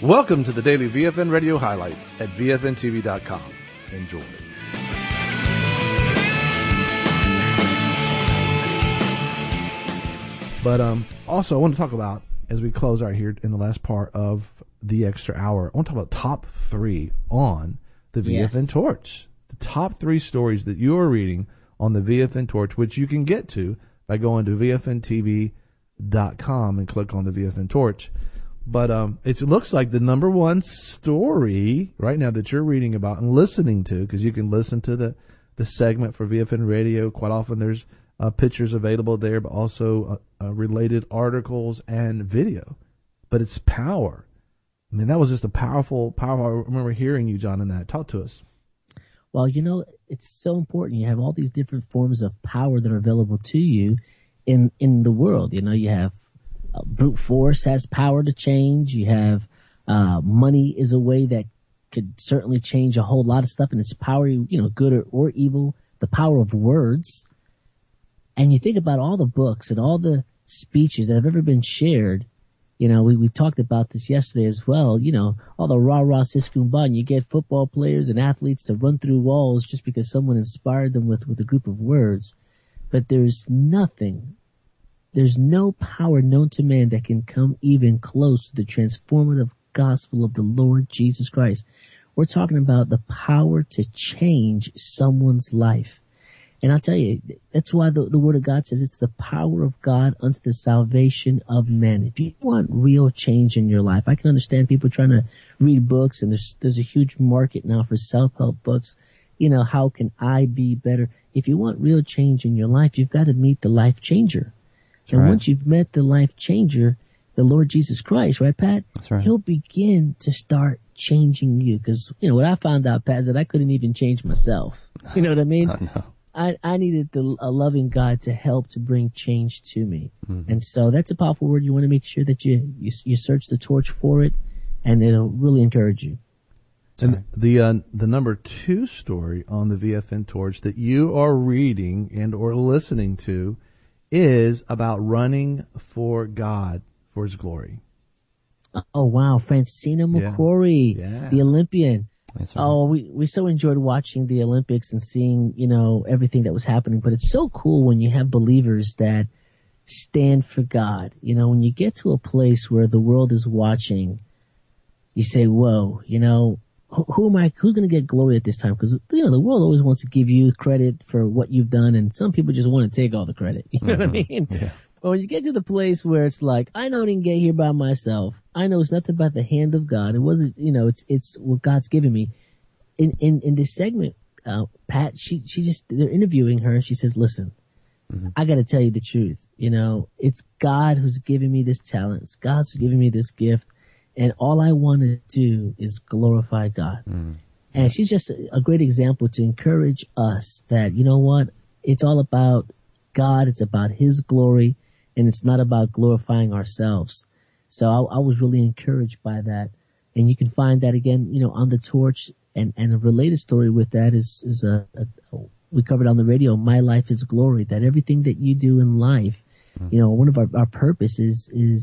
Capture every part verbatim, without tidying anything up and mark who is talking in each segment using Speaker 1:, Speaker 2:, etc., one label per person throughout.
Speaker 1: Welcome to the daily V F N Radio highlights at V F N T V dot com. Enjoy. But um, also, I want to talk about, as we close out here in the last part of the extra hour, I want to talk about top three on the V F N yes. Torch. The top three stories that you are reading on the V F N Torch, which you can get to by going to V F N T V dot com and click on the V F N Torch. But um, it looks like the number one story right now that you're reading about and listening to, because you can listen to the, the segment for V F N Radio. Quite often there's uh, pictures available there, but also uh, uh, related articles and video. But it's power. I mean, that was just a powerful, powerful. I remember hearing you, John, in that. Talk to us.
Speaker 2: Well, you know, it's so important. You have all these different forms of power that are available to you in in the world. You know, you have Uh, brute force has power to change. You have uh, money is a way that could certainly change a whole lot of stuff, and it's power, you know, good or, or evil, the power of words. And you think about all the books and all the speeches that have ever been shared. You know, we, we talked about this yesterday as well. You know, all the rah-rah siskumba, and you get football players and athletes to run through walls just because someone inspired them with, with a group of words. But there's nothing There's no power known to man that can come even close to the transformative gospel of the Lord Jesus Christ. We're talking about the power to change someone's life. And I'll tell you, that's why the, the Word of God says it's the power of God unto the salvation of men. If you want real change in your life, I can understand people trying to read books, and there's, there's a huge market now for self-help books. You know, how can I be better? If you want real change in your life, you've got to meet the life changer. And right. Once you've met the life changer, the Lord Jesus Christ, right, Pat?
Speaker 3: That's right.
Speaker 2: He'll begin to start changing you. Because, you know, what I found out, Pat, is that I couldn't even change myself. You know what I mean?
Speaker 3: Oh, no.
Speaker 2: I, I needed the, a loving God to help to bring change to me. Mm-hmm. And so that's a powerful word. You want to make sure that you, you, you search the torch for it, and it'll really encourage you.
Speaker 1: And right. the uh, the number two story on the V F N Torch that you are reading and or listening to is about running for God, for His glory.
Speaker 2: Oh, wow. Francina McCrory,
Speaker 1: yeah. Yeah.
Speaker 2: the Olympian.
Speaker 3: That's right.
Speaker 2: Oh, we, we so enjoyed watching the Olympics and seeing, you know, everything that was happening. But it's so cool when you have believers that stand for God. You know, when you get to a place where the world is watching, you say, whoa, you know, who, who am I, who's going to get glory at this time? Because, you know, the world always wants to give you credit for what you've done, and some people just want to take all the credit. You know mm-hmm. what I mean?
Speaker 3: Yeah.
Speaker 2: But when you get to the place where it's like, I know I didn't get here by myself. I know it's nothing but the hand of God. It wasn't, you know, it's it's what God's given me. In in, in this segment, uh, Pat, she, she just, they're interviewing her, and she says, listen, mm-hmm. I got to tell you the truth. You know, it's God who's given me this talent. It's God who's given me this gift. And all I want to do is glorify God. Mm. And she's just a, a great example to encourage us that, you know what, it's all about God. It's about His glory, and it's not about glorifying ourselves. So I, I was really encouraged by that. And you can find that again, you know, on the Torch. And, and a related story with that is, is a, a, a we covered on the radio, My Life is Glory, that everything that you do in life, mm. you know, one of our, our purposes is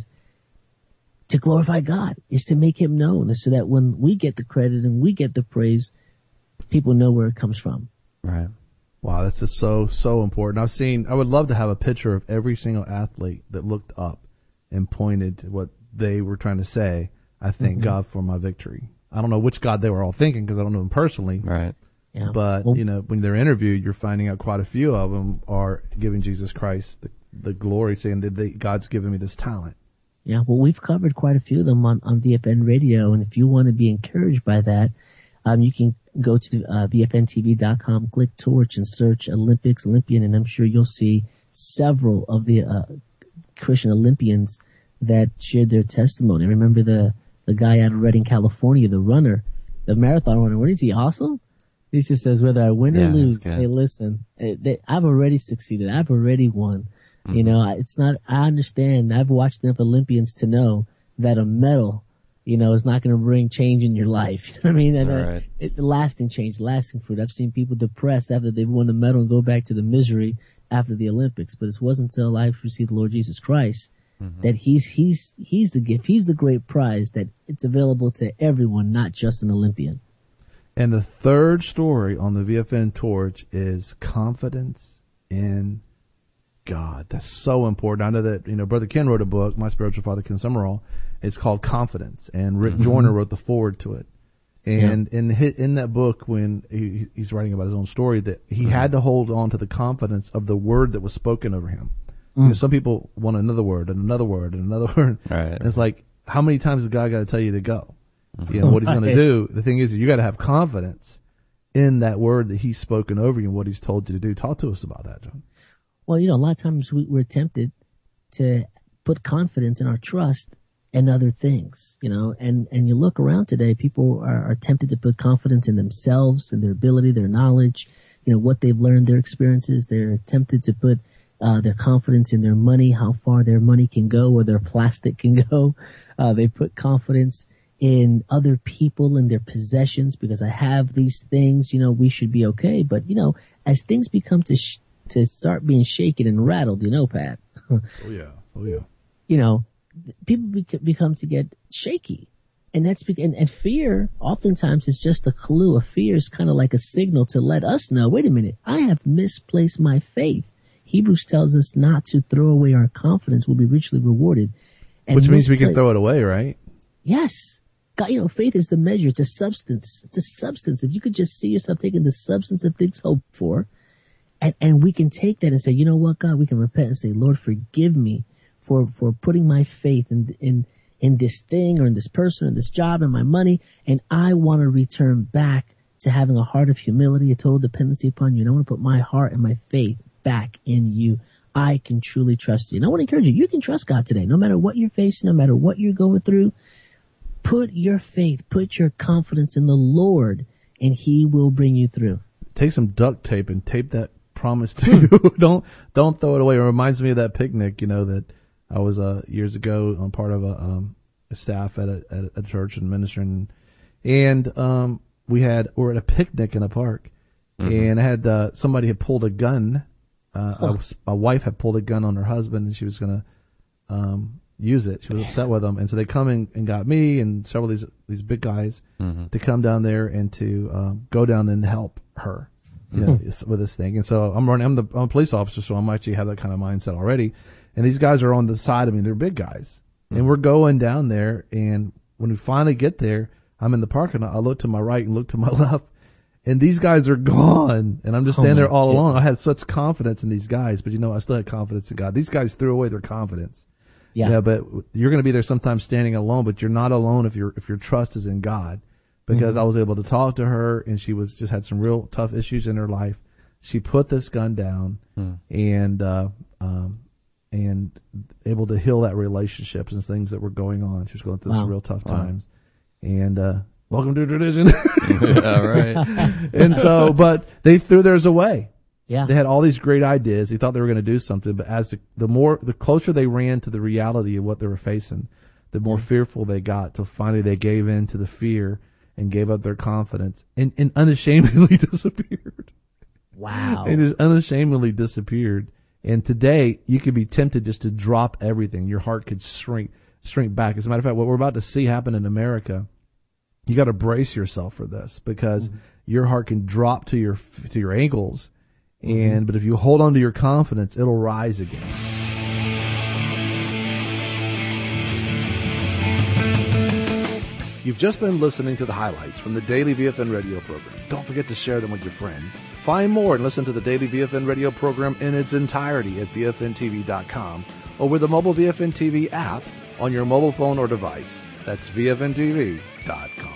Speaker 2: to glorify God, is to make Him known, so that when we get the credit and we get the praise, people know where it comes from.
Speaker 3: Right.
Speaker 1: Wow, that's just so, so important. I've seen, I would love to have a picture of every single athlete that looked up and pointed to what they were trying to say. I thank mm-hmm. God for my victory. I don't know which God they were all thinking, because I don't know them personally.
Speaker 3: Right.
Speaker 2: Yeah.
Speaker 1: But, well, you know, when they're interviewed, you're finding out quite a few of them are giving Jesus Christ the, the glory, saying that they, God's given me this talent.
Speaker 2: Yeah, well, we've covered quite a few of them on, on V F N Radio, and if you want to be encouraged by that, um, you can go to uh, V F N T V dot com, click Torch, and search Olympics, Olympian, and I'm sure you'll see several of the uh, Christian Olympians that shared their testimony. Remember the, the guy out of Redding, California, the runner, the marathon runner. What is he, awesome? He just says, whether I win
Speaker 3: yeah,
Speaker 2: or lose, say, listen, they, I've already succeeded. I've already won. You know, it's not, I understand. I've watched enough Olympians to know that a medal, you know, is not going to bring change in your life. You know what I mean? And
Speaker 3: right.
Speaker 2: uh, it, lasting change, lasting fruit. I've seen people depressed after they've won the medal and go back to the misery after the Olympics. But it wasn't until I received the Lord Jesus Christ mm-hmm. that he's he's he's the gift, he's the great prize, that it's available to everyone, not just an Olympian.
Speaker 1: And the third story on the V F N Torch is confidence in God. That's so important. I know that, you know, Brother Ken wrote a book, My Spiritual Father Ken Summerall. It's called Confidence, and Rick mm-hmm. Joyner wrote the foreword to it. And yeah. in in that book, when he, he's writing about his own story, that he mm-hmm. had to hold on to the confidence of the word that was spoken over him. Mm. You know, some people want another word and another word and another word.
Speaker 3: Right.
Speaker 1: And it's like, how many times has God got to tell you to go? Mm-hmm. You know, what he's going to do. The thing is, you got to have confidence in that word that he's spoken over you and what he's told you to do. Talk to us about that, John.
Speaker 2: Well, you know, a lot of times we, we're tempted to put confidence in our trust and other things, you know, and, and you look around today, people are, are tempted to put confidence in themselves and their ability, their knowledge, you know, what they've learned, their experiences. They're tempted to put uh, their confidence in their money, how far their money can go or their plastic can go. Uh, they put confidence in other people and their possessions, because I have these things, you know, we should be okay. But, you know, as things become to sh- to start being shaken and rattled, you know, Pat.
Speaker 1: Oh, yeah. Oh, yeah.
Speaker 2: You know, people bec- become to get shaky. And that's be- and, and fear oftentimes is just a clue. A fear is kind of like a signal to let us know, wait a minute, I have misplaced my faith. Hebrews tells us not to throw away our confidence, will be richly rewarded.
Speaker 1: And Which means mispla- we can throw it away, right?
Speaker 2: Yes. God, you know, faith is the measure. It's a substance. It's a substance. If you could just see yourself taking the substance of things hoped for, and, and we can take that and say, you know what, God, we can repent and say, Lord, forgive me for, for putting my faith in, in, in this thing or in this person or this job and my money. And I want to return back to having a heart of humility, a total dependency upon you. And I want to put my heart and my faith back in you. I can truly trust you. And I want to encourage you, you can trust God today, no matter what you're facing, no matter what you're going through. Put your faith, put your confidence in the Lord, and he will bring you through.
Speaker 1: Take some duct tape and tape that promise to you. don't don't throw it away. It reminds me of that picnic, you know, that I was uh, years ago on part of a, um, a staff at a, at a church and ministering, and um, we had we were at a picnic in a park, mm-hmm. and I had uh, somebody had pulled a gun. Uh, huh. was, my wife had pulled a gun on her husband, and she was gonna. Um, use it. She was upset with them, and so they come in and got me and several of these these big guys mm-hmm. to come down there and to um, go down and help her, you know, with this thing. And so I'm running. I'm the I'm a police officer, so I'm actually have that kind of mindset already. And these guys are on the side of me. They're big guys, mm-hmm. and we're going down there. And when we finally get there, I'm in the parking lot. I look to my right and look to my left, and these guys are gone. And I'm just standing oh there all alone. I had such confidence in these guys, but you know, I still had confidence in God. These guys threw away their confidence. Yeah. yeah, but you're going to be there sometimes standing alone, but you're not alone if your if your trust is in God. Because mm-hmm. I was able to talk to her, and she was just had some real tough issues in her life. She put this gun down, mm. and uh, um, and able to heal that relationships and things that were going on. She was going through wow. some real tough wow. times, and uh, welcome to tradition.
Speaker 3: Yeah, right.
Speaker 1: And so, but they threw theirs away.
Speaker 2: Yeah.
Speaker 1: They had all these great ideas. They thought they were going to do something, but as the, the more, the closer they ran to the reality of what they were facing, the more fearful they got, till finally they gave in to the fear and gave up their confidence and, and unashamedly disappeared.
Speaker 2: Wow.
Speaker 1: And just unashamedly disappeared. And today, you could be tempted just to drop everything. Your heart could shrink, shrink back. As a matter of fact, what we're about to see happen in America, you got to brace yourself for this, because mm-hmm. your heart can drop to your, to your ankles. And mm-hmm. but if you hold on to your confidence, it'll rise again. You've just been listening to the highlights from the Daily V F N radio program. Don't forget to share them with your friends. Find more and listen to the Daily V F N radio program in its entirety at V F N T V dot com or with the mobile V F N T V app on your mobile phone or device. That's V F N T V dot com.